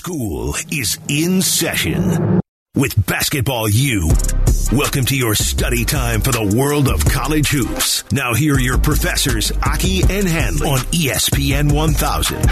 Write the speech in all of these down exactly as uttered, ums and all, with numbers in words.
School is in session with Basketball U. Welcome to your study time for the world of college hoops. Now here are your professors, Aki and Hanley, on E S P N one thousand.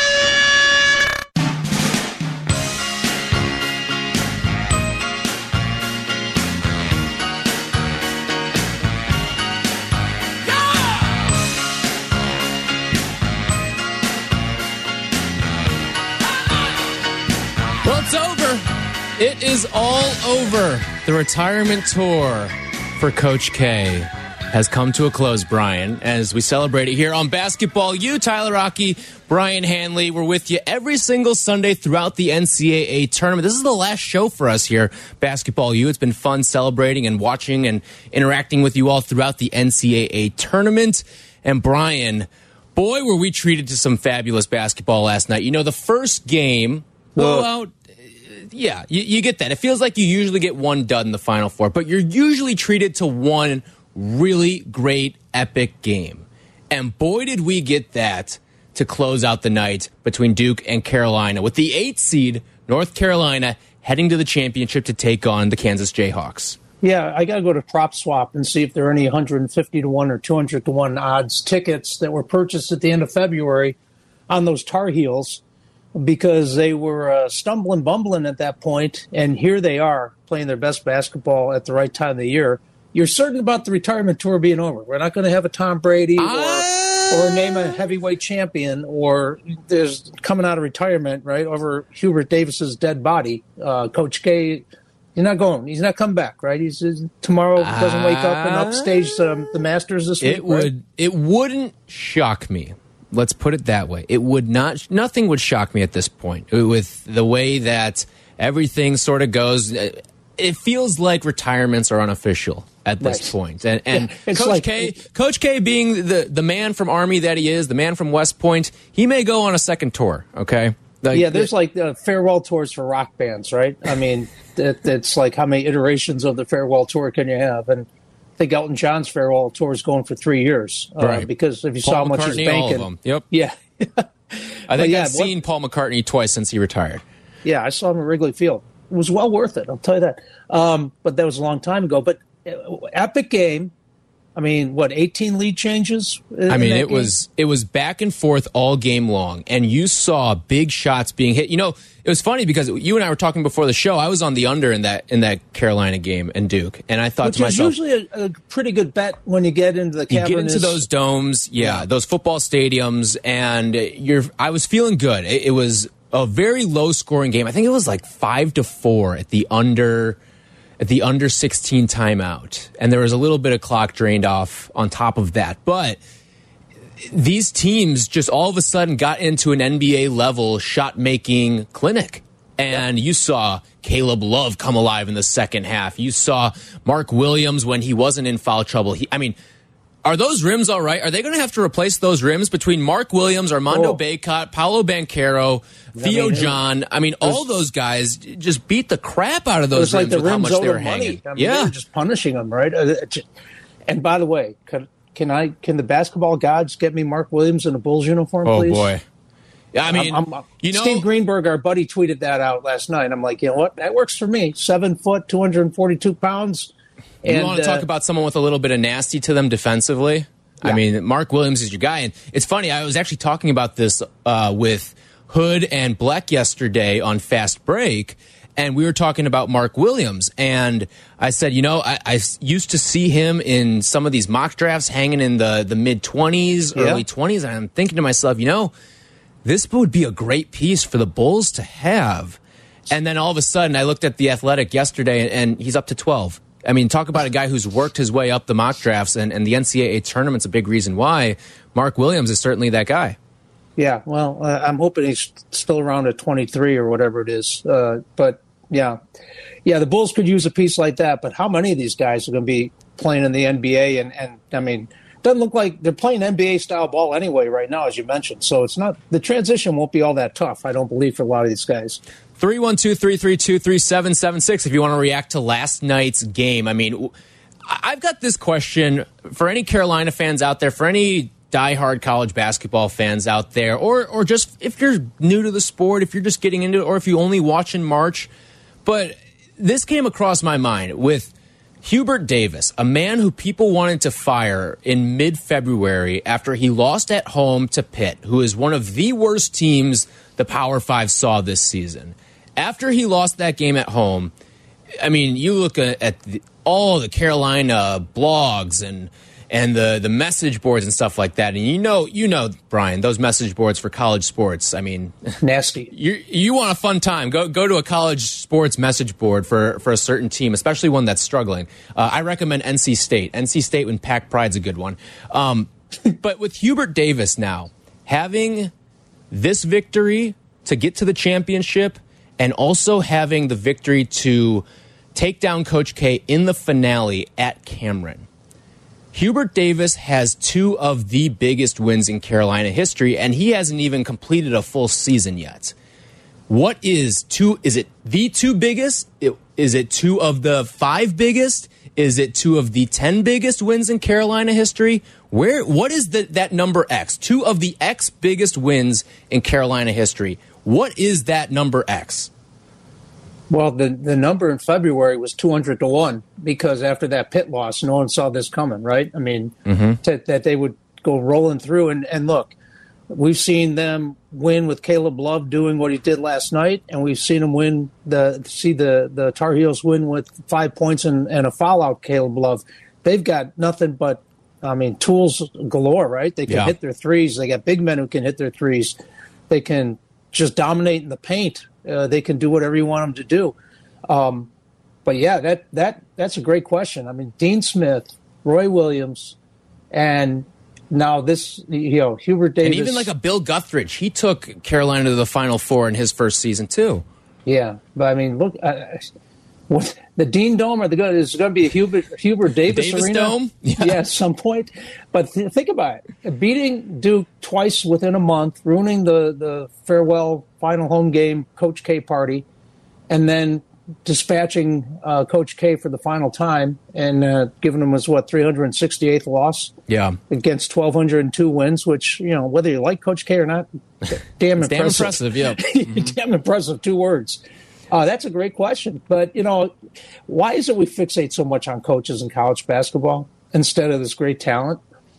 Well, it's over. It is all over. The retirement tour for Coach K has come to a close, Brian, as we celebrate it here on Basketball U. Tyler Aki, Brian Hanley, we're with you every single Sunday throughout the N C double A tournament. This is the last show for us here, Basketball U. It's been fun celebrating and watching and interacting with you all throughout the N C double A tournament. And Brian, boy, were we treated to some fabulous basketball last night. You know, the first game, blowout. Yeah, you, you get that. It feels like you usually get one dud in the Final Four, but you're usually treated to one really great, epic game. And boy, did we get that to close out the night between Duke and Carolina, with the eighth seed, North Carolina, heading to the championship to take on the Kansas Jayhawks. Yeah, I got to go to PropSwap and see if there are any one hundred fifty to one or two hundred to one odds tickets that were purchased at the end of February on those Tar Heels, because they were uh, stumbling, bumbling at that point, and here they are playing their best basketball at the right time of the year. You're certain about the retirement tour being over. We're not going to have a Tom Brady or, uh... or name a heavyweight champion, or there's coming out of retirement, right, over Hubert Davis's dead body. Uh, Coach K, he's not going. He's not coming back, right? He's, he's tomorrow doesn't wake up and upstage um, the Masters this week. It would. Right? It wouldn't shock me. Let's put it that way. It would not, nothing would shock me at this point with the way that everything sort of goes. It feels like retirements are unofficial at this right. point. And, and yeah, Coach like, K, Coach K being the, the man from Army that he is, the man from West Point, he may go on a second tour. Okay. Like, yeah. There's the, like uh, farewell tours for rock bands, right? I mean, it, it's like how many iterations of the farewell tour can you have? And I think Elton John's farewell tour is going for three years, uh, right. because if you Paul saw how much McCartney, he's banking, all of them. Yep. Yeah. I think yeah, I've seen what, Paul McCartney twice since he retired. Yeah, I saw him at Wrigley Field. It was well worth it, I'll tell you that. Um, but that was a long time ago. But uh, epic game. I mean, what, eighteen lead changes? I mean, it game? was it was back and forth all game long, and you saw big shots being hit. You know, it was funny because you and I were talking before the show. I was on the under in that in that Carolina game and Duke, and I thought Which to myself, is usually a, a pretty good bet when you get into the cavernous. You get into those domes, yeah, yeah. those football stadiums, and you're. I was feeling good. It, it was a very low scoring game. I think it was like five to four at the under. At the under sixteen timeout, and there was a little bit of clock drained off on top of that. But these teams just all of a sudden got into an N B A level shot making clinic, and you saw Caleb Love come alive in the second half. You saw Mark Williams when he wasn't in foul trouble. He, I mean, are those rims all right? Are they going to have to replace those rims between Mark Williams, Armando oh. Bacot, Paolo Banchero, Theo I mean, John? I mean, all those guys just beat the crap out of those rims like the with rims how much they were money. hanging. I mean, yeah, they were just punishing them, right? And by the way, can, can I? Can the basketball gods get me Mark Williams in a Bulls uniform, oh, please? Oh boy. I mean, I'm, I'm, you know, Steve Greenberg, our buddy, tweeted that out last night. I'm like, you know what? That works for me. Seven foot, two hundred forty-two pounds. You and, want to uh, talk about someone with a little bit of nasty to them defensively? Yeah. I mean, Mark Williams is your guy. And it's funny, I was actually talking about this uh, with Hood and Bleck yesterday on Fast Break, and we were talking about Mark Williams. And I said, you know, I, I used to see him in some of these mock drafts hanging in the, the mid-twenties, yeah. early twenties, and I'm thinking to myself, you know, this would be a great piece for the Bulls to have. And then all of a sudden, I looked at The Athletic yesterday, and he's up to twelve. I mean, talk about a guy who's worked his way up the mock drafts, and, and the N C double A tournament's a big reason why. Mark Williams is certainly that guy. Yeah, well, uh, I'm hoping he's still around at twenty-three or whatever it is. Uh, but, yeah. Yeah, the Bulls could use a piece like that, but how many of these guys are going to be playing in the N B A? And, and I mean, it doesn't look like they're playing N B A-style ball anyway right now, as you mentioned. So it's not the transition won't be all that tough, I don't believe, for a lot of these guys. three one two, three three two, three seven seven six if you want to react to last night's game. I mean, I've got this question for any Carolina fans out there, for any diehard college basketball fans out there, or or just if you're new to the sport, if you're just getting into it, or if you only watch in March. But this came across my mind with Hubert Davis, a man who people wanted to fire in mid-February after he lost at home to Pitt, who is one of the worst teams the Power Five saw this season. After he lost that game at home, I mean, you look at the, all the Carolina blogs and and the the message boards and stuff like that, and you know, you know, Brian, those message boards for college sports. I mean, nasty. You you want a fun time? Go go to a college sports message board for for a certain team, especially one that's struggling. Uh, I recommend N C State. N C State when Pack Pride's a good one. Um, but with Hubert Davis now having this victory to get to the championship, and also having the victory to take down Coach K in the finale at Cameron, Hubert Davis has two of the biggest wins in Carolina history, and he hasn't even completed a full season yet. What is two? Is it the two biggest? Is it two of the five biggest? Is it two of the ten biggest wins in Carolina history? Where? What is the, that number X? Two of the X biggest wins in Carolina history. What is that number X? Well, the, the number in February was two hundred to one because after that Pitt loss, no one saw this coming, right? I mean, mm-hmm. t- that they would go rolling through. And, and look, we've seen them win with Caleb Love doing what he did last night, and we've seen him win the see the, the Tar Heels win with five points and, and a foul out, Caleb Love. They've got nothing but, I mean, tools galore, right? They can yeah. hit their threes. They got big men who can hit their threes. They can just dominate in the paint. Uh, they can do whatever you want them to do. Um, but, yeah, that that that's a great question. I mean, Dean Smith, Roy Williams, and now this, you know, Hubert Davis. And even like a Bill Guthridge. He took Carolina to the Final Four in his first season, too. Yeah. But, I mean, look, uh, what, the Dean Dome, are they going, is going to be a Hubert, Hubert Davis, Davis arena? Dome? Yeah. yeah, at some point. But th- think about it. Beating Duke twice within a month, ruining the, the farewell final home game Coach K party, and then dispatching uh, Coach K for the final time and uh, giving him his, what, three hundred sixty-eighth loss yeah. against twelve oh two wins, which, you know, whether you like Coach K or not, damn impressive. Damn impressive, yeah. Damn impressive, two words. Uh, that's a great question. But, you know, why is it we fixate so much on coaches in college basketball instead of this great talent?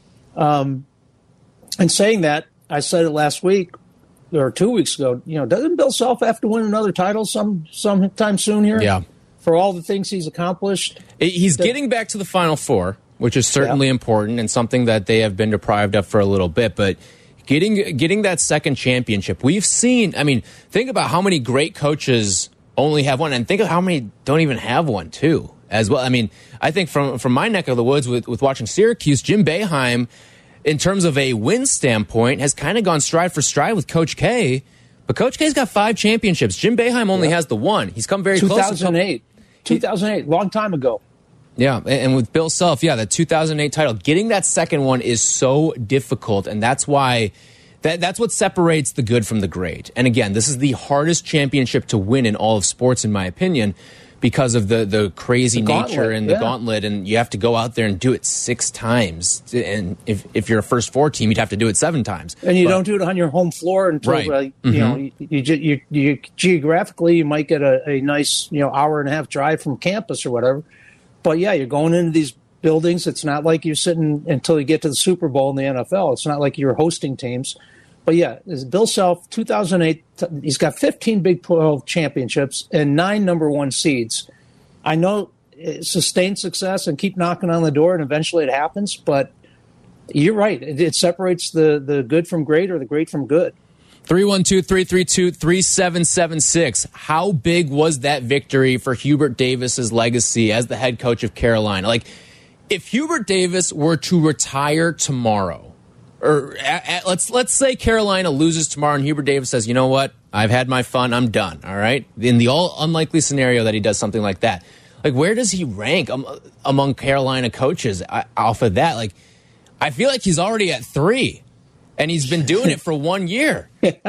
Um, and saying that, I said it last week, or two weeks ago, you know, doesn't Bill Self have to win another title some sometime soon here? Yeah. For all the things he's accomplished? He's that, getting back to the Final Four, which is certainly yeah. important and something that they have been deprived of for a little bit. But getting getting that second championship, we've seen, I mean, think about how many great coaches only have one, and think of how many don't even have one, too, as well. I mean, I think from, from my neck of the woods with, with watching Syracuse, Jim Boeheim, in terms of a win standpoint, has kind of gone stride for stride with Coach K. But Coach K's got five championships. Jim Boeheim only yeah. has the one. He's come very two thousand eight. close. two thousand eight. two thousand eight, long time ago. Yeah, and with Bill Self, yeah, the two thousand eight title. Getting that second one is so difficult, and that's why that, that's what separates the good from the great. And again, this is the hardest championship to win in all of sports, in my opinion, because of the, the crazy the nature gauntlet, and the yeah. gauntlet, and you have to go out there and do it six times. And if, if you're a first four team, you'd have to do it seven times. And you but, don't do it on your home floor until, right. uh, you mm-hmm. know, you, you, you, you geographically, you might get a, a nice, you know, hour and a half drive from campus or whatever. But, yeah, you're going into these buildings. It's not like you're sitting until you get to the Super Bowl in the N F L. It's not like you're hosting teams. But, yeah, Bill Self, two thousand eight, he's got fifteen Big twelve championships and nine number one seeds. I know sustained success and keep knocking on the door, and eventually it happens. But you're right. It, it separates the, the good from great or the great from good. three one two, three three two, three seven seven six. How big was that victory for Hubert Davis's legacy as the head coach of Carolina? Like, if Hubert Davis were to retire tomorrow, or at, at, let's let's say Carolina loses tomorrow and Hubert Davis says, you know what, I've had my fun, I'm done, all right? In the all unlikely scenario that he does something like that, like, where does he rank um, among Carolina coaches uh, off of that? Like, I feel like he's already at three, and he's been doing it for one year.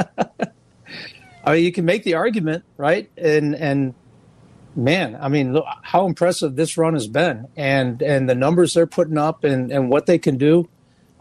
I mean, you can make the argument, right? And, and man, I mean, look how impressive this run has been, and, and the numbers they're putting up and, and what they can do.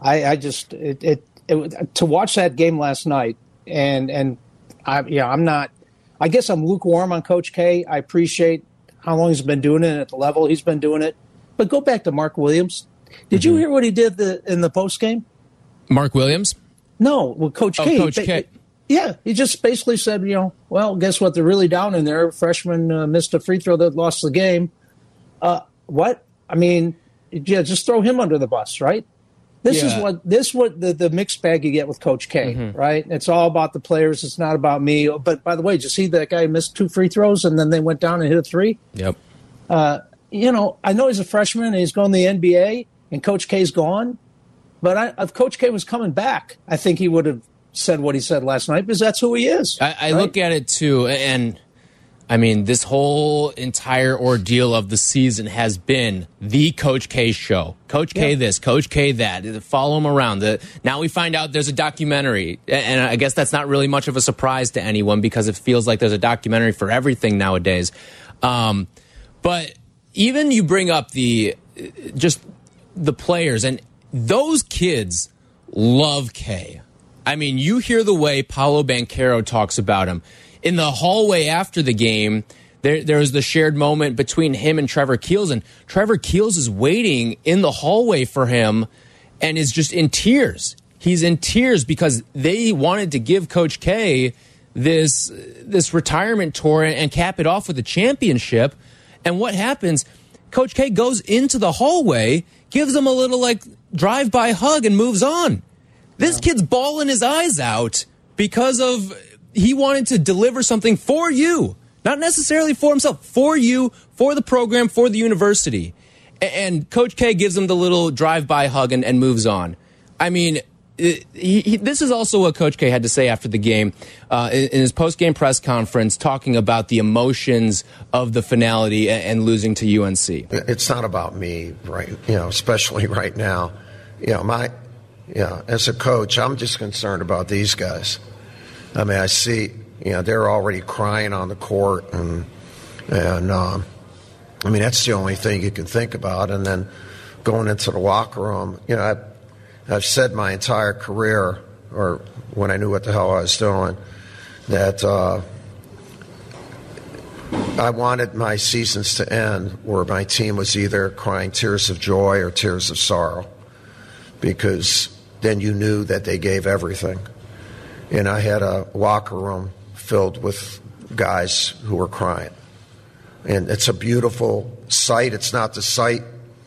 I, I just it, it, it to watch that game last night, and and I yeah I'm not. I guess I'm lukewarm on Coach K. I appreciate how long he's been doing it at the level he's been doing it, but go back to Mark Williams. Did mm-hmm. you hear what he did the, in the post game? Mark Williams? No, well, Coach oh, K. Coach K. Yeah, he just basically said, you know, well, guess what? They're really down in there. Freshman uh, missed a free throw that lost the game. Uh, what? I mean, yeah, just throw him under the bus, right? This yeah. is what this what the, the mixed bag you get with Coach K, mm-hmm. right? It's all about the players. It's not about me. But by the way, did you see that guy missed two free throws and then they went down and hit a three? Yep. Uh, you know, I know he's a freshman and he's going to the N B A and Coach K's gone. But I, if Coach K was coming back, I think he would have said what he said last night because that's who he is. I, I right? look at it too, and I mean, this whole entire ordeal of the season has been the Coach K show. Coach K yeah. this, Coach K that. Follow him around. The, now we find out there's a documentary, and I guess that's not really much of a surprise to anyone because it feels like there's a documentary for everything nowadays. Um, but even you bring up the just the players, and those kids love K. I mean, you hear the way Paolo Banchero talks about him. In the hallway after the game, there, there was the shared moment between him and Trevor Keels, and Trevor Keels is waiting in the hallway for him and is just in tears. He's in tears because they wanted to give Coach K this, this retirement tour and cap it off with a championship. And what happens? Coach K goes into the hallway, gives him a little like drive-by hug and moves on. This kid's bawling his eyes out because of he wanted to deliver something for you, not necessarily for himself, for you, for the program, for the university. And Coach K gives him the little drive-by hug and, and moves on. I mean, it, he, he, this is also what Coach K had to say after the game uh, in, in his post-game press conference, talking about the emotions of the finality and, and losing to U N C. It's not about me, right? You know, especially right now. You know, my. Yeah, as a coach, I'm just concerned about these guys. I mean, I see, you know, they're already crying on the court, and and um, I mean that's the only thing you can think about. And then going into the locker room, you know, I've, I've said my entire career, or when I knew what the hell I was doing, that uh, I wanted my seasons to end where my team was either crying tears of joy or tears of sorrow, because then you knew that they gave everything. And I had a locker room filled with guys who were crying. And it's a beautiful sight. It's not the sight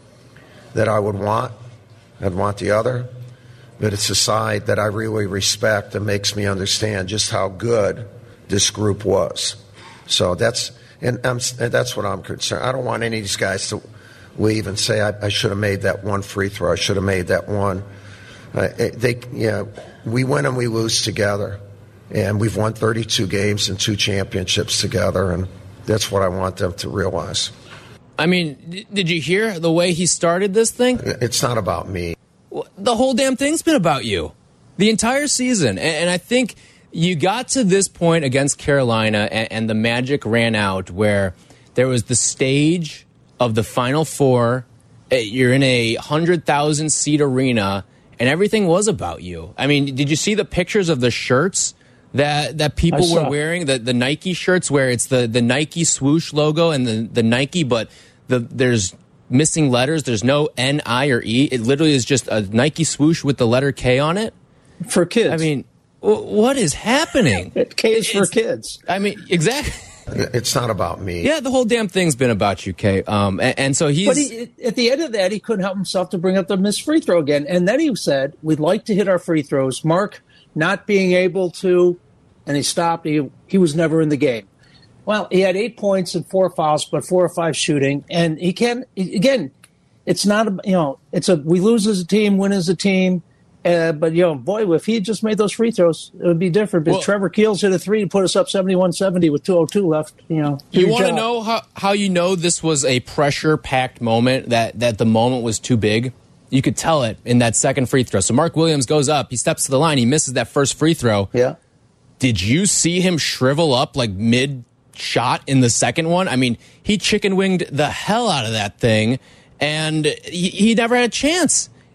that I would want. I'd want the other. But it's a side that I really respect and makes me understand just how good this group was. So that's and, I'm, and that's what I'm concerned. I don't want any of these guys to leave and say, I, I should have made that one free throw. I should have made that one. Uh, they, you know, we win and we lose together, and we've won thirty-two games and two championships together, and that's what I want them to realize. I mean, did you hear the way he started this thing? It's not about me. The whole damn thing's been about you, the entire season, and I think you got to this point against Carolina, and the magic ran out where there was the stage of the Final Four. You're in a one hundred thousand seat arena, and everything was about you. I mean, did you see the pictures of the shirts that that people were wearing? The the Nike shirts where it's the, the Nike swoosh logo and the, the Nike, but the there's missing letters. There's no N, I, or E. It literally is just a Nike swoosh with the letter K on it. For kids. I mean, what is happening? K is for it's, kids. I mean, exactly. It's not about me. Yeah, the whole damn thing's been about you, Kay. Um, and, and so he's. But he, at the end of that, he couldn't help himself to bring up the missed free throw again. And then he said, "We'd like to hit our free throws." Mark not being able to, and he stopped. He he was never in the game. Well, he had eight points and four fouls, but four or five shooting, and he can again. It's not a you know. It's a we lose as a team, win as a team. Uh, but, you know, boy, if he had just made those free throws, it would be different. Because well, Trevor Keels hit a three to put us up seventy-one seventy with two oh two left. You know, you want to know how, how you know this was a pressure-packed moment, that, that the moment was too big? You could tell it in that second free throw. So Mark Williams goes up. He steps to the line. He misses that first free throw. Yeah. Did you see him shrivel up like mid-shot in the second one? I mean, he chicken-winged the hell out of that thing, and he, he never had a chance.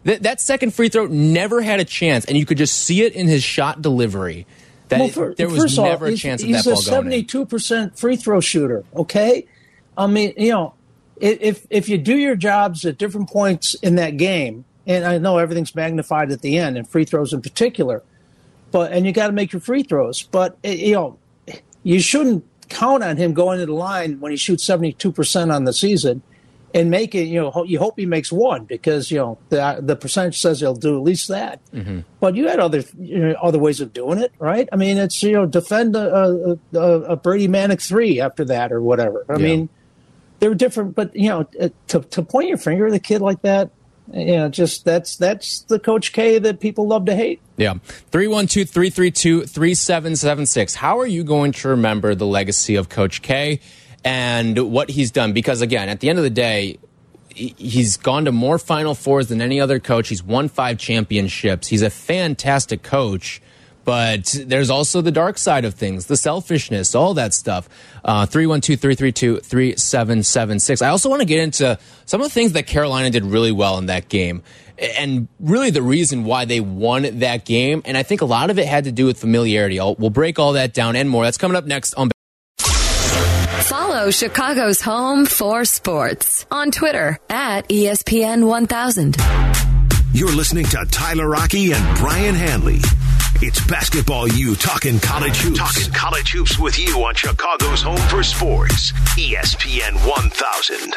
Th- that second free throw never had a chance, and you could just see it in his shot delivery. That well, for, there was never all, a chance of that ball going in. He's a seventy-two percent free throw shooter, okay? I mean, you know, if if you do your jobs at different points in that game, and I know everything's magnified at the end, and free throws in particular, but and you got to make your free throws. But, you know, you shouldn't count on him going to the line when he shoots seventy-two percent on the season and make it, you know, you hope he makes one because, you know, the the percentage says he'll do at least that. Mm-hmm. But you had other you know, other ways of doing it, right? I mean, it's, you know, defend a, a, a Brady Manic three after that or whatever. I yeah. mean, they were different, but, you know, to, to point your finger at a kid like that, you know, just that's that's the Coach K that people love to hate. Yeah. three one two, three three two, three seven seven six. How are you going to remember the legacy of Coach K and what he's done? Because, again, at the end of the day, he's gone to more Final Fours than any other coach. He's won five championships. He's a fantastic coach. But there's also the dark side of things, the selfishness, all that stuff. Uh, three one two, three three two, three seven seven six. I also want to get into some of the things that Carolina did really well in that game. And really the reason why they won that game. And I think a lot of it had to do with familiarity. I'll, we'll break all that down and more. That's coming up next on... Follow Chicago's home for sports on Twitter at E S P N one thousand. You're listening to Tyler Rocky and Brian Hanley. It's Basketball U talking college hoops. Talking college hoops with you on Chicago's home for sports, E S P N one thousand.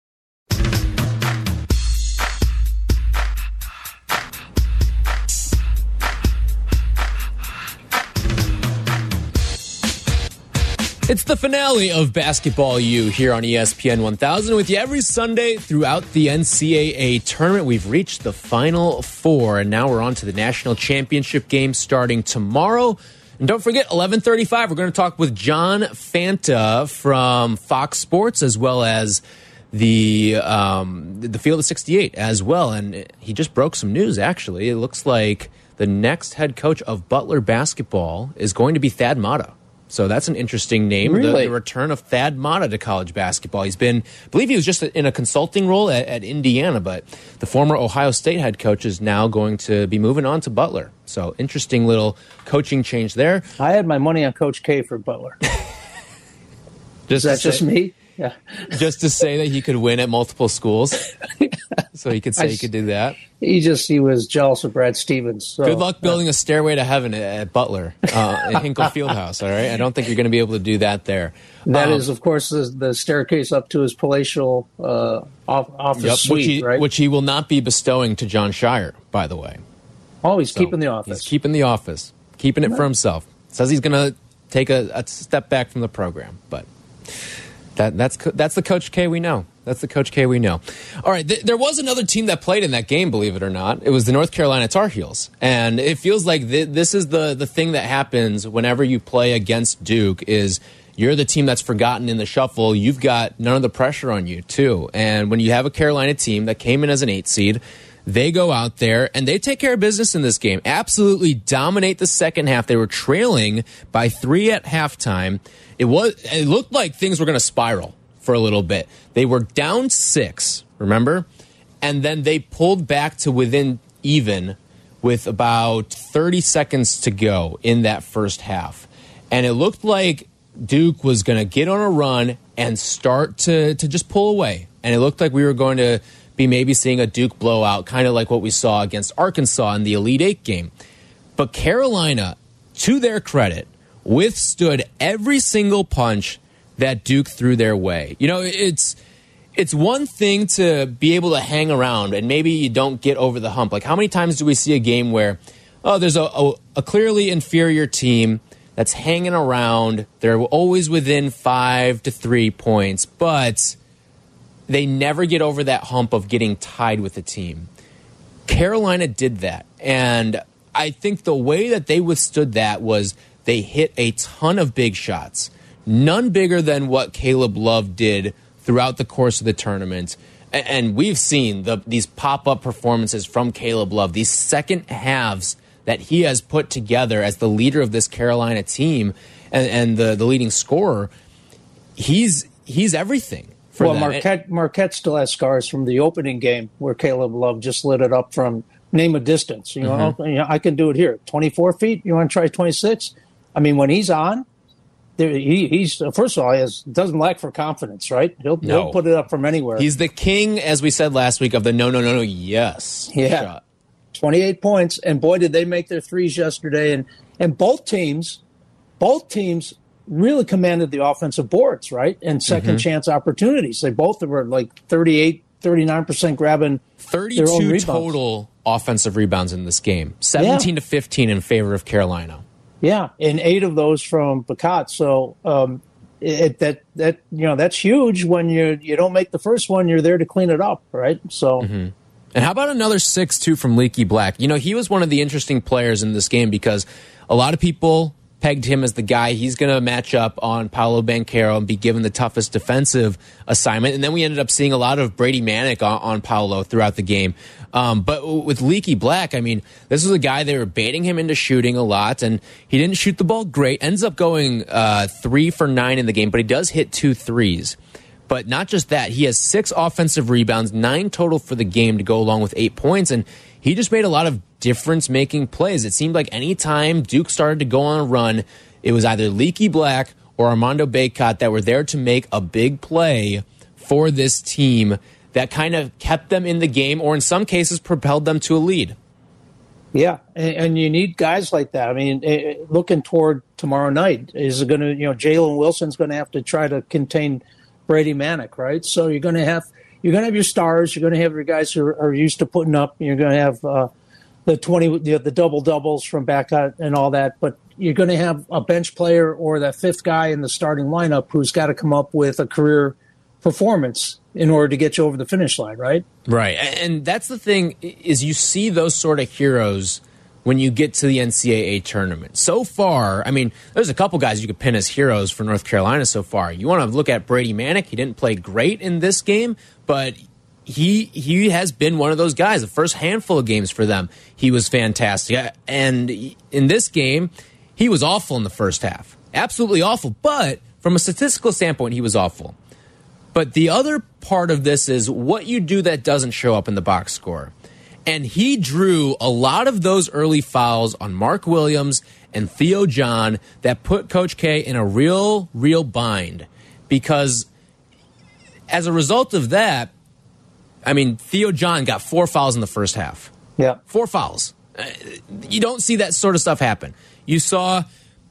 It's the finale of Basketball U here on E S P N one thousand with you every Sunday throughout the N C double A tournament. We've reached the Final Four, and now we're on to the national championship game starting tomorrow. And don't forget, eleven thirty-five, we're going to talk with John Fanta from Fox Sports, as well as the um, the Field of sixty-eight as well. And he just broke some news, actually. It looks like the next head coach of Butler basketball is going to be Thad Matta. So that's an interesting name, really? the, the return of Thad Matta to college basketball. He's been, I believe he was just in a consulting role at, at Indiana, but the former Ohio State head coach is now going to be moving on to Butler. So interesting little coaching change there. I had my money on Coach K for Butler. Is that just me? Yeah. Just to say that he could win at multiple schools. So he could say I, he could do that. He just, he was jealous of Brad Stevens. So. Good luck building a stairway to heaven at, at Butler, uh, at Hinkle Fieldhouse, all right? I don't think you're going to be able to do that there. That um, is, of course, the, the staircase up to his palatial uh, office yep, suite, which he, right? Which he will not be bestowing to John Shire, by the way. Oh, he's so keeping the office. He's keeping the office, keeping it right. for himself. Says he's going to take a, a step back from the program, but... That, that's that's the Coach K we know. That's the Coach K we know. All right, th- there was another team that played in that game, believe it or not. It was the North Carolina Tar Heels. And it feels like th- this is the, the thing that happens whenever you play against Duke is you're the team that's forgotten in the shuffle. You've got none of the pressure on you, too. And when you have a Carolina team that came in as an eight seed, they go out there and they take care of business in this game. Absolutely dominate the second half. They were trailing by three at halftime. It was. It looked like things were going to spiral for a little bit. They were down six, remember? And then they pulled back to within even with about thirty seconds to go in that first half. And it looked like Duke was going to get on a run and start to, to just pull away. And it looked like we were going to be maybe seeing a Duke blowout, kind of like what we saw against Arkansas in the Elite Eight game. But Carolina, to their credit, withstood every single punch that Duke threw their way. You know, it's it's one thing to be able to hang around and maybe you don't get over the hump. Like, how many times do we see a game where, oh, there's a, a, a clearly inferior team that's hanging around. They're always within five to three points, but they never get over that hump of getting tied with the team. Carolina did that, and I think the way that they withstood that was they hit a ton of big shots, none bigger than what Caleb Love did throughout the course of the tournament. And we've seen the, these pop-up performances from Caleb Love, these second halves that he has put together as the leader of this Carolina team and, and the, the leading scorer. He's he's everything for well, them. Marquette, Marquette still has scars from the opening game where Caleb Love just lit it up from name a distance. You know, mm-hmm. you know I can do it here. twenty-four feet? You want to try twenty-six? I mean, when he's on, there, he, he's first of all, he has, doesn't lack for confidence, right? He'll, no. he'll put it up from anywhere. He's the king, as we said last week, of the no, no, no, no, yes yeah. shot. twenty-eight points, and boy, did they make their threes yesterday. And, and both teams, both teams really commanded the offensive boards, right? And second mm-hmm. chance opportunities. They both were like thirty-eight, thirty-nine percent grabbing thirty-two their own rebounds. Total offensive rebounds in this game. seventeen yeah. to fifteen in favor of Carolina. Yeah, and eight of those from Bacot. So um, it, that that you know that's huge. When you you don't make the first one, you're there to clean it up, right? So. Mm-hmm. And how about another six two from Leaky Black? You know, he was one of the interesting players in this game because a lot of people pegged him as the guy he's going to match up on Paolo Banchero and be given the toughest defensive assignment. And then we ended up seeing a lot of Brady Manick on, on Paolo throughout the game. Um, but with Leaky Black, I mean, this was a guy they were baiting him into shooting a lot, and he didn't shoot the ball great. Ends up going uh, three for nine in the game, but he does hit two threes. But not just that, he has six offensive rebounds, nine total for the game to go along with eight points, and he just made a lot of difference-making plays. It seemed like any time Duke started to go on a run, it was either Leaky Black or Armando Bacot that were there to make a big play for this team that kind of kept them in the game or in some cases propelled them to a lead. Yeah, and, and you need guys like that. I mean, it, looking toward tomorrow night, is it going to, you know, Jalen Wilson's going to have to try to contain Brady Manick, right? So you're going to have you're going to have your stars. You're going to have your guys who are, are used to putting up. You're going to have uh, the twenty, the, the double doubles from Bacot and all that. But you're going to have a bench player or that fifth guy in the starting lineup who's got to come up with a career performance in order to get you over the finish line, right? Right, and that's the thing is you see those sort of heroes when you get to the N C double A tournament. So far, I mean, there's a couple guys you could pin as heroes for North Carolina so far. You want to look at Brady Manick. He didn't play great in this game, but he he has been one of those guys. The first handful of games for them, he was fantastic. And in this game, he was awful in the first half. Absolutely awful. But from a statistical standpoint, he was awful. But the other part of this is what you do that doesn't show up in the box score. And he drew a lot of those early fouls on Mark Williams and Theo John that put Coach K in a real, real bind. Because as a result of that, I mean, Theo John got four fouls in the first half. Yeah. Four fouls. You don't see that sort of stuff happen. You saw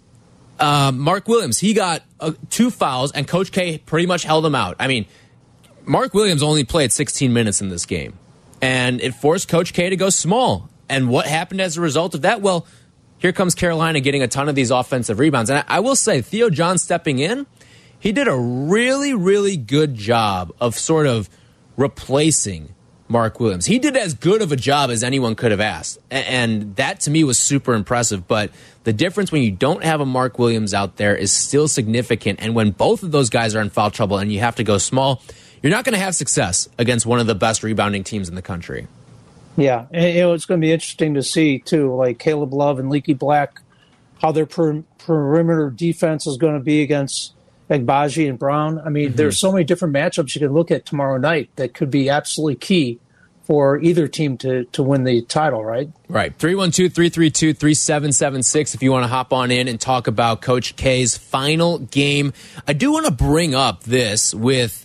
uh, Mark Williams. He got uh, two fouls, and Coach K pretty much held him out. I mean, Mark Williams only played sixteen minutes in this game. And it forced Coach K to go small. And what happened as a result of that? Well, here comes Carolina getting a ton of these offensive rebounds. And I, I will say, Theo John stepping in, he did a really, really good job of sort of replacing Mark Williams. He did as good of a job as anyone could have asked. And that, to me, was super impressive. But the difference when you don't have a Mark Williams out there is still significant. And when both of those guys are in foul trouble and you have to go small, you're not going to have success against one of the best rebounding teams in the country. Yeah, and you know, it's going to be interesting to see, too, like Caleb Love and Leaky Black, how their per- perimeter defense is going to be against Agbaji and Brown. I mean, mm-hmm. there's so many different matchups you can look at tomorrow night that could be absolutely key for either team to, to win the title, right? Right. three one two, three three two, three seven seven six if you want to hop on in and talk about Coach K's final game. I do want to bring up this with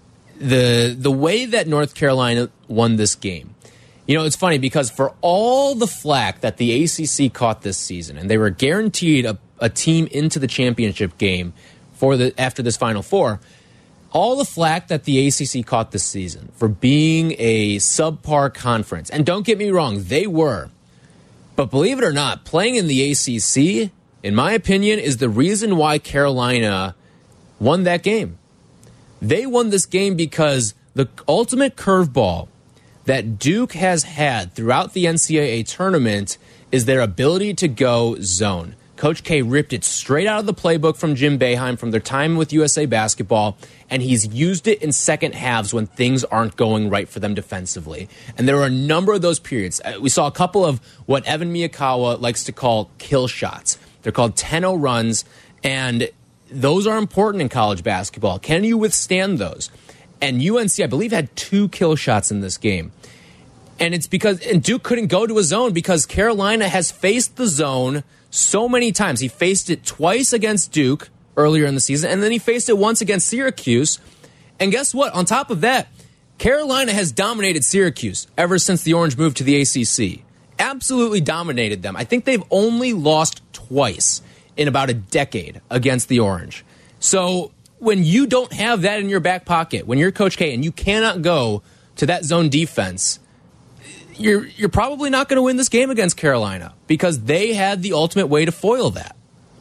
the the way that North Carolina won this game. You know, it's funny because for all the flack that the A C C caught this season, and they were guaranteed a, a team into the championship game for the after this Final Four, all the flack that the A C C caught this season for being a subpar conference, and don't get me wrong, they were. But believe it or not, playing in the A C C, in my opinion, is the reason why Carolina won that game. They won this game because the ultimate curveball that Duke has had throughout the N C double A tournament is their ability to go zone. Coach K ripped it straight out of the playbook from Jim Boeheim from their time with U S A Basketball, and he's used it in second halves when things aren't going right for them defensively. And there were a number of those periods. We saw a couple of what Evan Miyakawa likes to call kill shots. They're called ten oh runs, and those are important in college basketball. Can you withstand those? And U N C, I believe, had two kill shots in this game. And it's because and Duke couldn't go to a zone because Carolina has faced the zone so many times. He faced it twice against Duke earlier in the season, and then he faced it once against Syracuse. And guess what? On top of that, Carolina has dominated Syracuse ever since the Orange moved to the A C C. Absolutely dominated them. I think they've only lost twice in about a decade against the Orange. So when you don't have that in your back pocket, when you're Coach K and you cannot go to that zone defense, you're you're probably not going to win this game against Carolina because they had the ultimate way to foil that.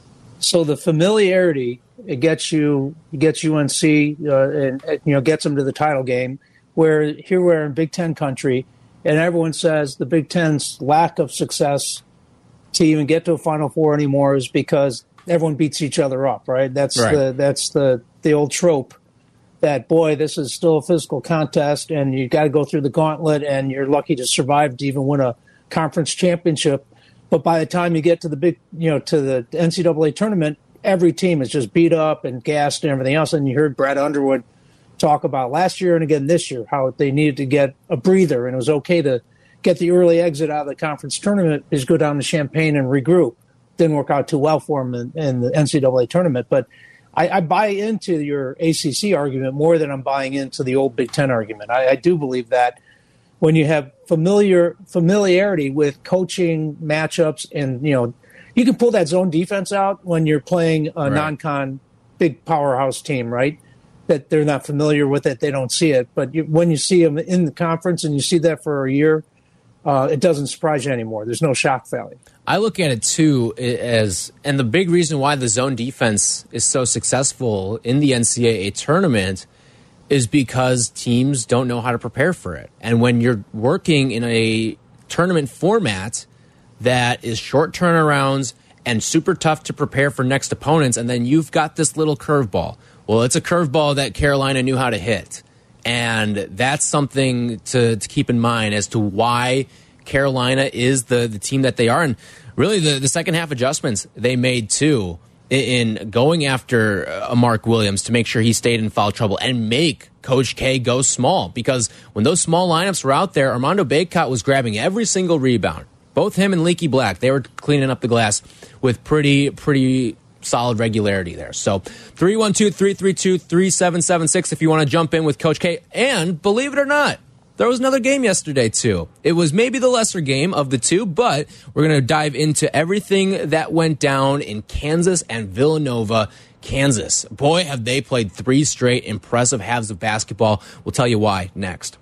So the familiarity, it gets you it gets U N C uh, and you know gets them to the title game. Where here we're in Big Ten country, and everyone says the Big Ten's lack of success to even get to a Final Four anymore is because everyone beats each other up, right? That's right. the that's the the old trope. That, boy, this is still a physical contest, and you got to go through the gauntlet, and you're lucky to survive to even win a conference championship. But by the time you get to the big, you know, to the N C double A tournament, every team is just beat up and gassed and everything else. And you heard Brad Underwood talk about last year and again this year how they needed to get a breather, and it was okay to get the early exit out of the conference tournament, is go down to Champaign and regroup. Didn't work out too well for them in, in the N C double A tournament, but I, I buy into your A C C argument more than I'm buying into the old Big Ten argument. I, I do believe that when you have familiar familiarity with coaching matchups, and you know, you can pull that zone defense out when you're playing a right. non-con big powerhouse team, right? That they're not familiar with it, they don't see it. But you, when you see them in the conference and you see that for a year, uh, it doesn't surprise you anymore. There's no shock value. I look at it, too, as, and the big reason why the zone defense is so successful in the N C double A tournament is because teams don't know how to prepare for it. And when you're working in a tournament format that is short turnarounds and super tough to prepare for next opponents, and then you've got this little curveball. Well, it's a curveball that Carolina knew how to hit. And that's something to, to keep in mind as to why Carolina is the, the team that they are. And really the, the second half adjustments they made too in, in going after a Mark Williams to make sure he stayed in foul trouble and make Coach K go small. Because when those small lineups were out there, Armando Bacot was grabbing every single rebound. Both him and Leaky Black, they were cleaning up the glass with pretty, pretty solid regularity there. So three one two, three three two, three seven seven six if you want to jump in with Coach K. And believe it or not, there was another game yesterday, too. It was maybe the lesser game of the two, but we're going to dive into everything that went down in Kansas and Villanova. Kansas, boy, have they played three straight impressive halves of basketball. We'll tell you why next.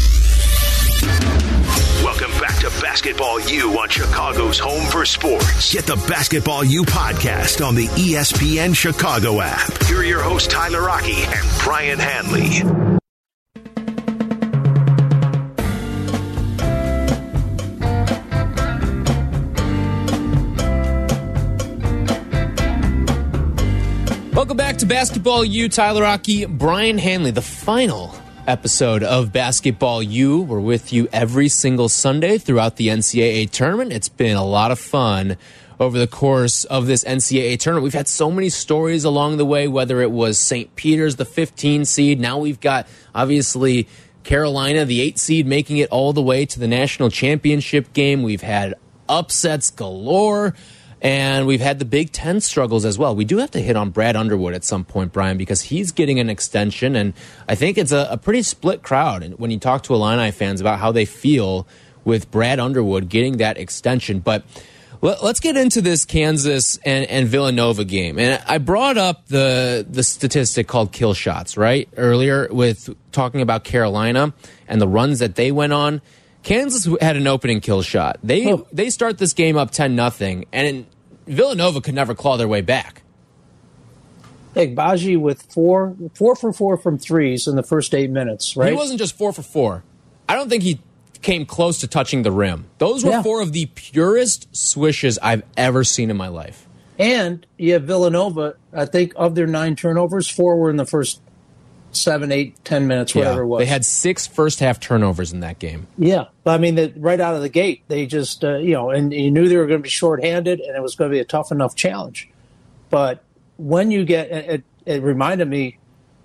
Welcome back to Basketball U on Chicago's home for sports. Get the Basketball U podcast on the E S P N Chicago app. Here are your hosts, Tyler Rocky and Brian Hanley. Welcome back to Basketball U. Tyler Rocky, Brian Hanley, the final episode of Basketball U. We're with you every single Sunday throughout the N C double A tournament. It's been a lot of fun over the course of this N C double A tournament. We've had so many stories along the way, whether it was Saint Peter's, the fifteen seed. Now we've got, obviously, Carolina, the eight seed, making it all the way to the national championship game. We've had upsets galore. And we've had the Big Ten struggles as well. We do have to hit on Brad Underwood at some point, Brian, because he's getting an extension. And I think it's a, a pretty split crowd. And when you talk to Illini fans about how they feel with Brad Underwood getting that extension. But let, let's get into this Kansas and, and Villanova game. And I brought up the, the statistic called kill shots, right, earlier with talking about Carolina and the runs that they went on. Kansas had an opening kill shot. They oh. they start this game up ten nothing, and Villanova could never claw their way back. Agbaji with four four for four from threes in the first eight minutes, right? He wasn't just four for four. I don't think he came close to touching the rim. Those were yeah. four of the purest swishes I've ever seen in my life. And you have Villanova, I think of their nine turnovers, four were in the first seven, eight, ten minutes, whatever yeah, it was. They had six first half turnovers in that game. Yeah. But I mean, the, right out of the gate, they just, uh, you know, and you knew they were going to be shorthanded and it was going to be a tough enough challenge. But when you get, it, it reminded me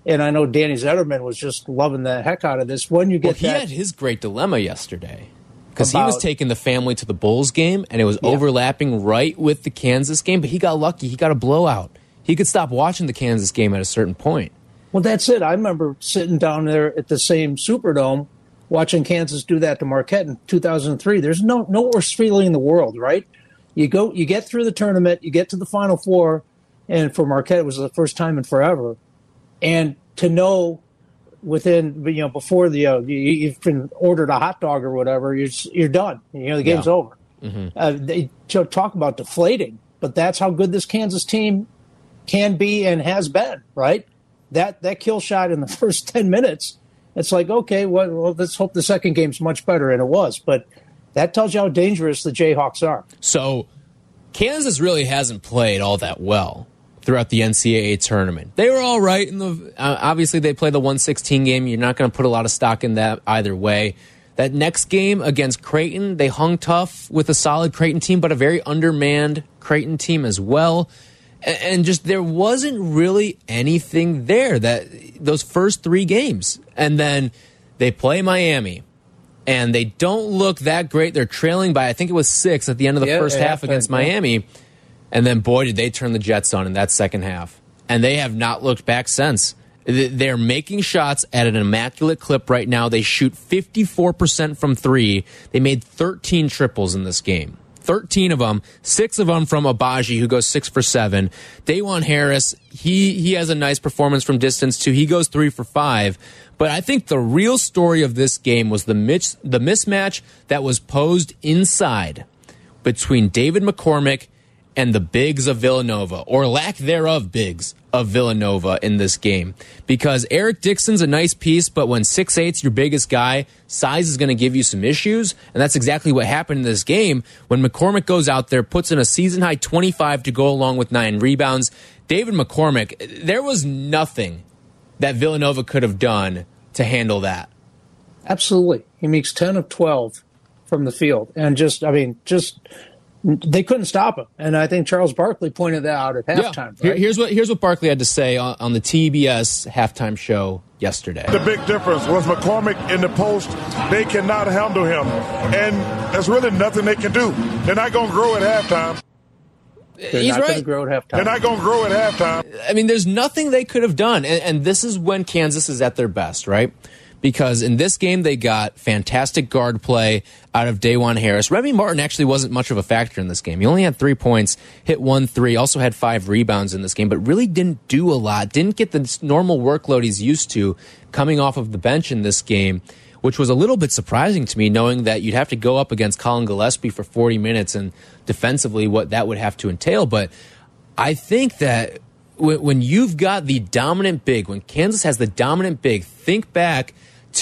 and I know Danny Zetterman was just loving the heck out of this. When you get well, he that, had his great dilemma yesterday because he was taking the family to the Bulls game, and it was yeah. overlapping right with the Kansas game, but he got lucky. He got a blowout. He could stop watching the Kansas game at a certain point. Well, that's it. I remember sitting down there at the same Superdome watching Kansas do that to Marquette in two thousand three. There's no no worse feeling in the world, right? You go, you get through the tournament, you get to the Final Four, and for Marquette, it was the first time in forever. And to know within, you know, before the uh, you, you've been ordered a hot dog or whatever, you're you're done. You know, the game's yeah. over. Mm-hmm. Uh, they talk about deflating, but that's how good this Kansas team can be and has been, right? That that kill shot in the first ten minutes, it's like, okay, well, well, let's hope the second game's much better, and it was. But that tells you how dangerous the Jayhawks are. So Kansas really hasn't played all that well throughout the N C double A tournament. They were all right. In the uh, obviously, they play the one sixteen game. You're not going to put a lot of stock in that either way. That next game against Creighton, they hung tough with a solid Creighton team, but a very undermanned Creighton team as well. And just there wasn't really anything there that those first three games. And then they play Miami, and they don't look that great. They're trailing by, I think it was six at the end of the yeah, first half against yeah. Miami. And then, boy, did they turn the Jets on in that second half. And they have not looked back since. They're making shots at an immaculate clip right now. They shoot fifty-four percent from three. They made thirteen triples in this game. thirteen of them, six of them from Abaji, who goes six for seven. Dajuan Harris, he he has a nice performance from distance, too. He goes three for five. But I think the real story of this game was the mis- the mismatch that was posed inside between David McCormick and the bigs of Villanova, or lack thereof bigs of Villanova in this game. Because Eric Dixon's a nice piece, but when six eight's your biggest guy, size is going to give you some issues, and that's exactly what happened in this game. When McCormick goes out there, puts in a season-high twenty-five to go along with nine rebounds, David McCormick, there was nothing that Villanova could have done to handle that. Absolutely. He makes ten of twelve from the field, and just, I mean, just... they couldn't stop him, and I think Charles Barkley pointed that out at halftime. Yeah. Right? Here's what here's what Barkley had to say on, on the T B S halftime show yesterday. The big difference was McCormick in the post. They cannot handle him, and there's really nothing they can do. They're not going to grow at halftime. They're He's not right. going to grow at halftime. They're not going to grow at halftime. I mean, there's nothing they could have done, and, and this is when Kansas is at their best, right? Because in this game, they got fantastic guard play out of Dajuan Harris. Remy Martin actually wasn't much of a factor in this game. He only had three points, hit one three, also had five rebounds in this game, but really didn't do a lot, didn't get the normal workload he's used to coming off of the bench in this game, which was a little bit surprising to me, knowing that you'd have to go up against Colin Gillespie for forty minutes and defensively what that would have to entail. But I think that when you've got the dominant big, when Kansas has the dominant big, think back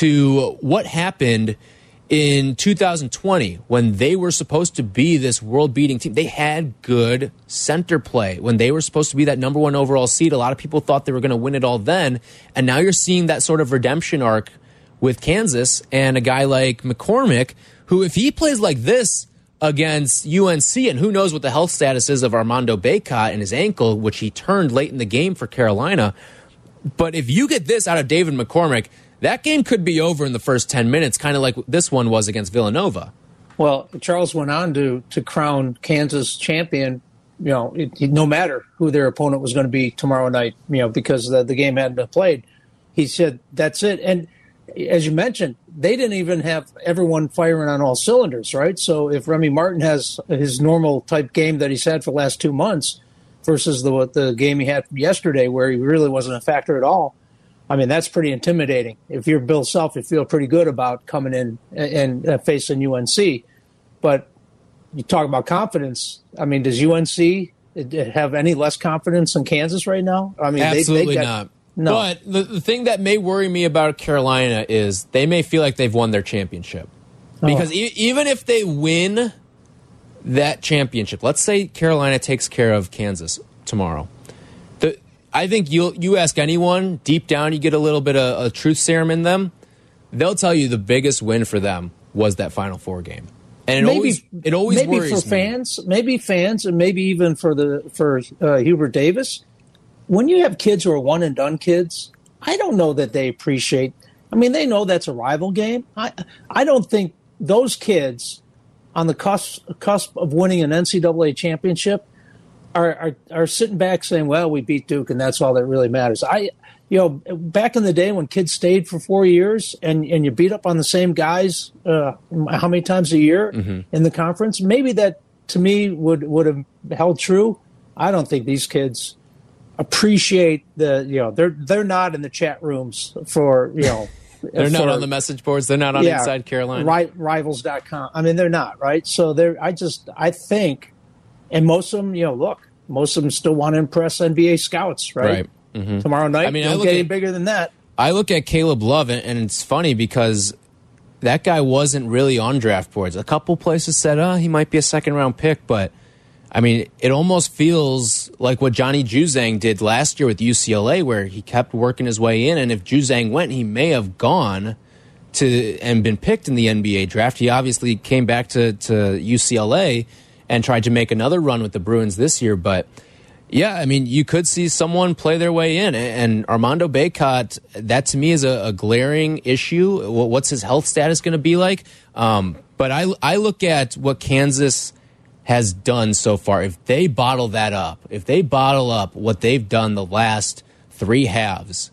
to what happened in two thousand twenty when they were supposed to be this world-beating team. They had good center play. When they were supposed to be that number one overall seed, a lot of people thought they were going to win it all then. And now you're seeing that sort of redemption arc with Kansas and a guy like McCormick, who if he plays like this against U N C, and who knows what the health status is of Armando Bacot and his ankle, which he turned late in the game for Carolina. But if you get this out of David McCormick, that game could be over in the first ten minutes, kind of like this one was against Villanova. Well, Charles went on to to crown Kansas champion, you know, it, it, no matter who their opponent was going to be tomorrow night, you know, because the, the game hadn't been played. He said, that's it. And as you mentioned, they didn't even have everyone firing on all cylinders, right? So if Remy Martin has his normal type game that he's had for the last two months versus the the game he had yesterday where he really wasn't a factor at all, I mean, that's pretty intimidating. If you're Bill Self, you feel pretty good about coming in and, and facing U N C. But you talk about confidence. I mean, does U N C have any less confidence in Kansas right now? I mean, absolutely they, they got, not. No. But the, the thing that may worry me about Carolina is they may feel like they've won their championship. Because oh. e- even if they win that championship, let's say Carolina takes care of Kansas tomorrow, the, I think you'll you ask anyone, deep down you get a little bit of a truth serum in them, they'll tell you the biggest win for them was that Final Four game. And it maybe, always it always maybe worries for me. fans, maybe fans, and maybe even for the for uh, Hubert Davis. When you have kids who are one and done kids, I don't know that they appreciate. I mean, they know that's a rival game. I I don't think those kids on the cusp, cusp of winning an N C double A championship are, are are sitting back saying, "Well, we beat Duke, and that's all that really matters." I, you know, back in the day when kids stayed for four years and, and you beat up on the same guys, uh, how many times a year mm-hmm. in the conference? Maybe that to me would would have held true. I don't think these kids appreciate the, you know, they're they're not in the chat rooms for, you know. They're for, not on the message boards. They're not on yeah, Inside Carolina. Ri- rivals dot com. I mean, they're not, right? So they're, I just, I think, and most of them, you know, look, most of them still want to impress N B A scouts, right? Right. Mm-hmm. Tomorrow night, I mean, don't I get any bigger than that. I look at Caleb Love, and it's funny because that guy wasn't really on draft boards. A couple places said, oh, he might be a second-round pick, but, I mean, it almost feels like what Johnny Juzang did last year with U C L A, where he kept working his way in, and if Juzang went, he may have gone to and been picked in the N B A draft. He obviously came back to, to U C L A and tried to make another run with the Bruins this year, but yeah, I mean, you could see someone play their way in, and Armando Bacot, that to me is a, a glaring issue. What's his health status going to be like? Um, but I, I look at what Kansas has done so far. If they bottle that up, if they bottle up what they've done the last three halves,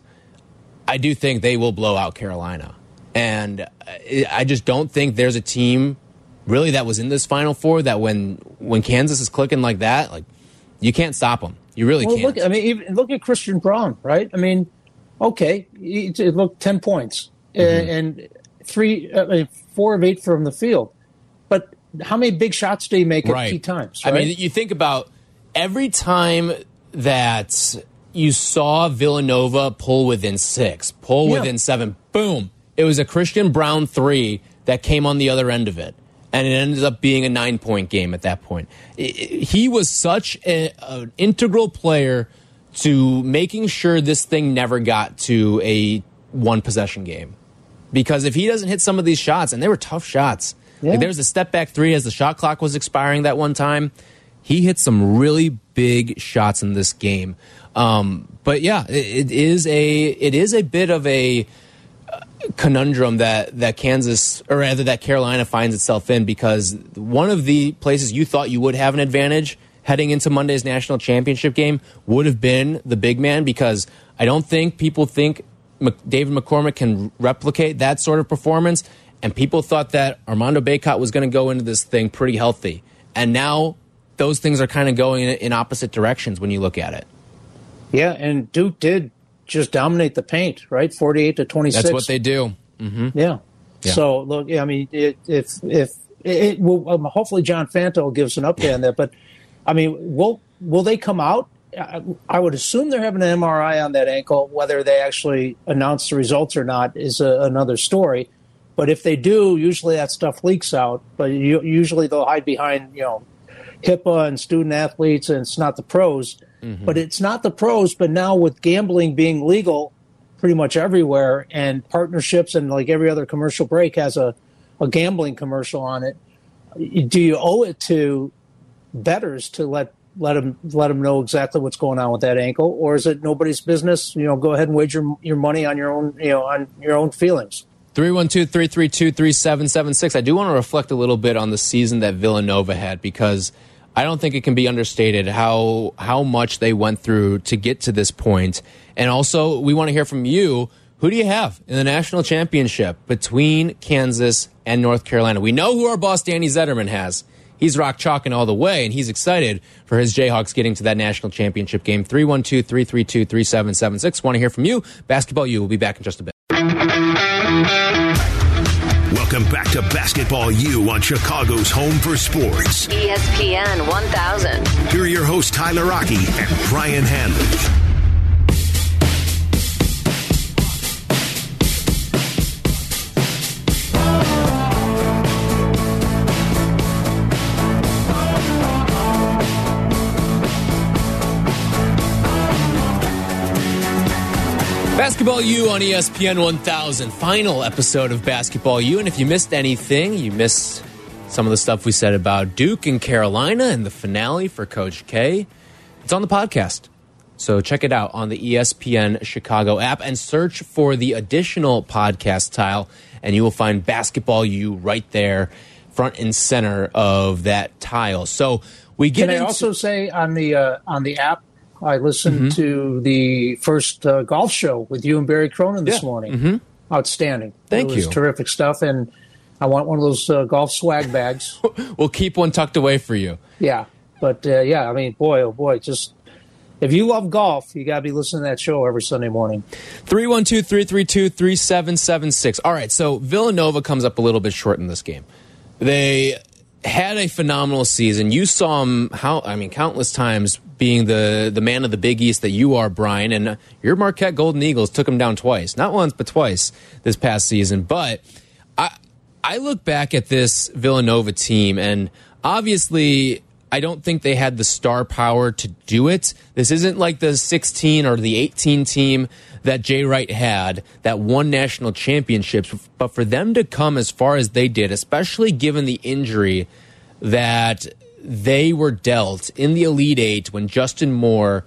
I do think they will blow out Carolina. And I just don't think there's a team really that was in this Final Four that when when Kansas is clicking like that, like, you can't stop them. You really well, can't. Look, I mean, even, look at Christian Braun, right? I mean, okay, it looked ten points mm-hmm. and three, I mean, four of eight from the field. But how many big shots do you make right. at key times? Right? I mean, you think about every time that you saw Villanova pull within six, pull yeah. within seven, boom, it was a Christian Braun three that came on the other end of it. And it ended up being a nine-point game at that point. He was such a, an integral player to making sure this thing never got to a one-possession game. Because if he doesn't hit some of these shots, and they were tough shots. Yeah. Like there was a step-back three as the shot clock was expiring that one time. He hit some really big shots in this game. Um, but, yeah, it, it is a it is a bit of a conundrum that that Kansas, or rather that Carolina finds itself in, because one of the places you thought you would have an advantage heading into Monday's national championship game would have been the big man, because I don't think people think David McCormick can replicate that sort of performance, and people thought that Armando Bacot was going to go into this thing pretty healthy, and now those things are kind of going in, in opposite directions when you look at it. Yeah, and Duke did just dominate the paint, right? forty-eight to twenty-six. That's what they do. Mm-hmm. Yeah. yeah. So, look, I mean, it, if if it, will, um, hopefully John Fanta will give us an update on that. But, I mean, will will they come out? I, I would assume they're having an M R I on that ankle. Whether they actually announce the results or not is a, another story. But if they do, usually that stuff leaks out. But you, usually they'll hide behind, you know, HIPAA and student athletes, and it's not the pros. Mm-hmm. But it's not the pros, but now with gambling being legal pretty much everywhere, and partnerships, and like every other commercial break has a, a gambling commercial on it, do you owe it to bettors to let let them let them know exactly what's going on with that ankle, or is it nobody's business? You know, go ahead and wager your money on your own, you know, on your own feelings. three one two, three three two, three seven seven six. I do want to reflect a little bit on the season that Villanova had, because I don't think it can be understated how how much they went through to get to this point. And also, we want to hear from you. Who do you have in the national championship between Kansas and North Carolina? We know who our boss Danny Zetterman has. He's rock chalking all the way, and he's excited for his Jayhawks getting to that national championship game. three one two, three three two, three seven seven six. Want to hear from you. Basketball U will be back in just a bit. Welcome back to Basketball U on Chicago's home for sports. E S P N one thousand. Here are your hosts, Tyler Rocky and Brian Hanley. Basketball U on E S P N one thousand, final episode of Basketball U. And if you missed anything, you missed some of the stuff we said about Duke and Carolina and the finale for Coach K, it's on the podcast. So check it out on the E S P N Chicago app and search for the additional podcast tile, and you will find Basketball U right there, front and center of that tile. So we get Can into- I also say on the uh, on the app, I listened mm-hmm. to the first uh, golf show with you and Barry Cronin this yeah. morning. Mm-hmm. Outstanding. Thank it was you. Terrific stuff, and I want one of those uh, golf swag bags. We'll keep one tucked away for you. Yeah, but uh, yeah, I mean, boy, oh boy, just if you love golf, you got to be listening to that show every Sunday morning. three one two, three three two, three seven seven six. All right, so Villanova comes up a little bit short in this game. They had a phenomenal season. You saw them, how, I mean, countless times being the, the man of the Big East that you are, Brian, and your Marquette Golden Eagles took them down twice. Not once, but twice this past season. But I, I look back at this Villanova team, and obviously I don't think they had the star power to do it. This isn't like the sixteen or the eighteen team that Jay Wright had that won national championships. But for them to come as far as they did, especially given the injury that they were dealt in the Elite Eight when Justin Moore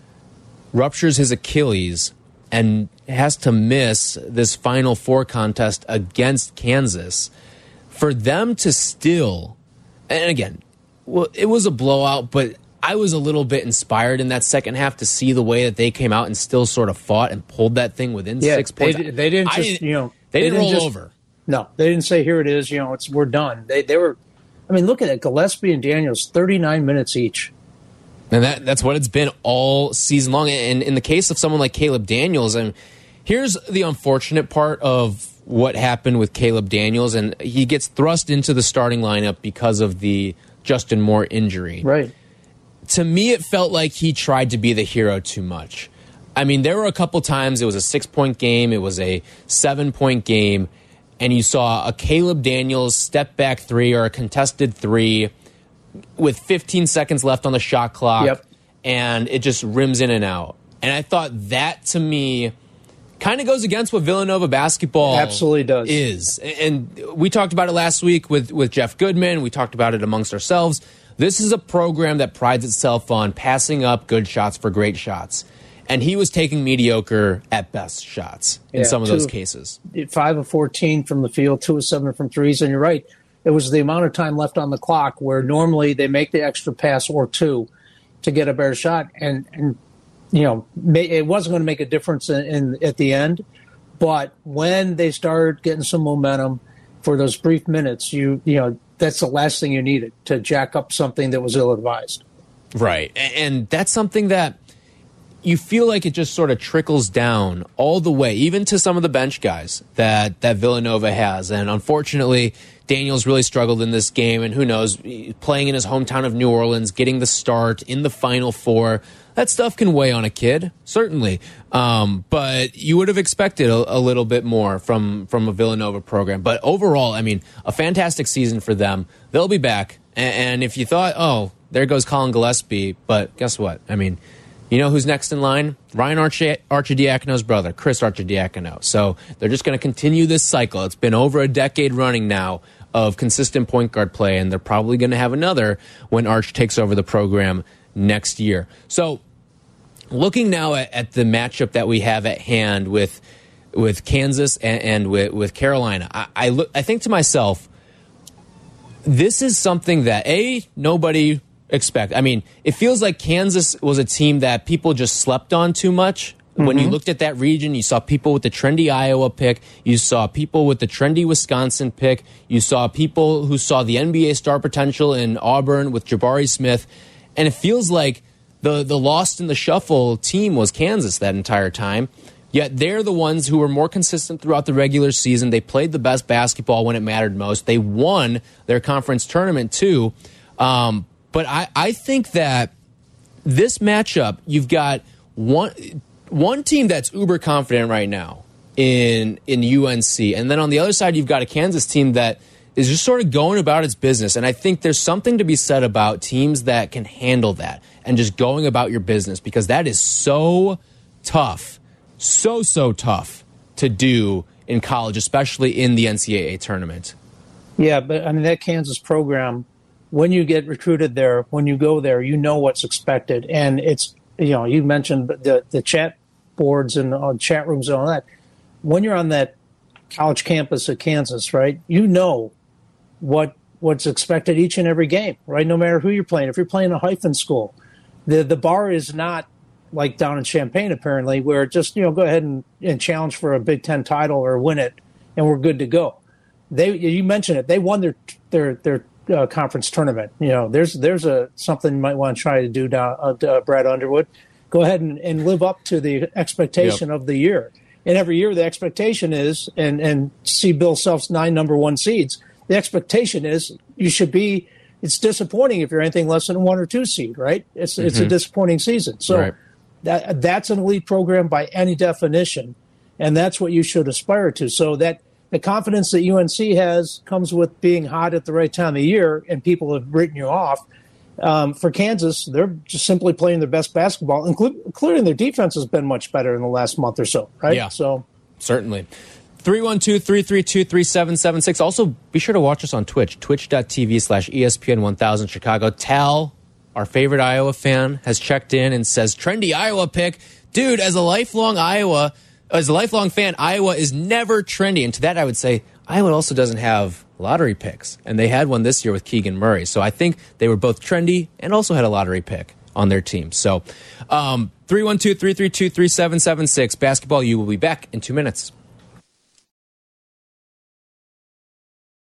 ruptures his Achilles and has to miss this Final Four contest against Kansas, for them to still, and again, well, it was a blowout, but I was a little bit inspired in that second half to see the way that they came out and still sort of fought and pulled that thing within Yeah, six points. They, they didn't I just, didn't, you know, they, didn't, roll just, over. No, they didn't say, here it is, you know, it's we're done. They they were, I mean, look at it, Gillespie and Daniels, thirty-nine minutes each. And that that's what it's been all season long. And in the case of someone like Caleb Daniels, and here's the unfortunate part of what happened with Caleb Daniels, and he gets thrust into the starting lineup because of the Justin Moore injury. Right. To me, it felt like he tried to be the hero too much. I mean, there were a couple times it was a six-point game, it was a seven-point game, and you saw a Caleb Daniels step-back three or a contested three with fifteen seconds left on the shot clock, yep. and it just rims in and out. And I thought that, to me, kind of goes against what Villanova basketball absolutely does. is. And we talked about it last week with, with Jeff Goodman. We talked about it amongst ourselves. This is a program that prides itself on passing up good shots for great shots. And he was taking mediocre at best shots in yeah, some of two, those cases. five of fourteen from the field, two of seven from threes. And you're right. It was the amount of time left on the clock where normally they make the extra pass or two to get a better shot. And, and you know, it wasn't going to make a difference in, in at the end. But when they started getting some momentum for those brief minutes, you you know, that's the last thing you needed to jack up something that was ill-advised. Right. And that's something that you feel like it just sort of trickles down all the way, even to some of the bench guys that, that Villanova has. And unfortunately, Daniels really struggled in this game. And who knows, playing in his hometown of New Orleans, getting the start in the Final Four, that stuff can weigh on a kid, certainly. Um, but you would have expected a, a little bit more from, from a Villanova program. But overall, I mean, a fantastic season for them. They'll be back. And, and if you thought, oh, there goes Colin Gillespie, but guess what? I mean, you know who's next in line? Ryan Arch- Arcidiacono's brother, Chris Arcidiacono. So they're just going to continue this cycle. It's been over a decade running now of consistent point guard play, and they're probably going to have another when Arch takes over the program next year. So looking now at, at the matchup that we have at hand with with Kansas and, and with, with Carolina, I, I, look, I think to myself, this is something that, A, nobody expect. I mean, it feels like Kansas was a team that people just slept on too much. Mm-hmm. When you looked at that region, you saw people with the trendy Iowa pick. You saw people with the trendy Wisconsin pick. You saw people who saw the N B A star potential in Auburn with Jabari Smith. And it feels like the, the lost in the shuffle team was Kansas that entire time. Yet they're the ones who were more consistent throughout the regular season. They played the best basketball when it mattered most. They won their conference tournament, too. Um, But I, I think that this matchup, you've got one one team that's uber confident right now in in U N C. And then on the other side, you've got a Kansas team that is just sort of going about its business. And I think there's something to be said about teams that can handle that and just going about your business, because that is so tough, so, so tough to do in college, especially in the N C double A tournament. Yeah, but I mean, that Kansas program, when you get recruited there, when you go there, you know what's expected. And it's you know, you mentioned the the chat boards and uh, chat rooms and all that. When you're on that college campus at Kansas, right, you know what what's expected each and every game, right? No matter who you're playing. If you're playing a hyphen school, the the bar is not like down in Champaign, apparently, where just, you know, go ahead and, and challenge for a Big Ten title or win it, and we're good to go. They, you mentioned it, they won their their their uh, conference tournament. You know, there's there's a something you might want to try to do down uh, uh, Brad Underwood. Go ahead and, and live up to the expectation yep. of the year. And every year the expectation is, and and see Bill Self's nine number one seeds. The expectation is you should be. It's disappointing if you're anything less than a one or two seed, right? It's mm-hmm. it's a disappointing season. So. Right. That that's an elite program by any definition, and that's what you should aspire to. So that the confidence that U N C has comes with being hot at the right time of year, and people have written you off. Um, for Kansas, they're just simply playing their best basketball, including, including their defense has been much better in the last month or so, right? Yeah, so certainly. three one two, three three two, three seven seven six. Also, be sure to watch us on Twitch, twitch.tv slash ESPN one thousand Chicago. Tal, our favorite Iowa fan, has checked in and says, trendy Iowa pick. Dude, as a lifelong Iowa, as a lifelong fan, Iowa is never trendy. And to that, I would say Iowa also doesn't have lottery picks. And they had one this year with Keegan Murray. So I think they were both trendy and also had a lottery pick on their team. So um, three one two, three three two, three seven seven six. Basketball U will be back in two minutes.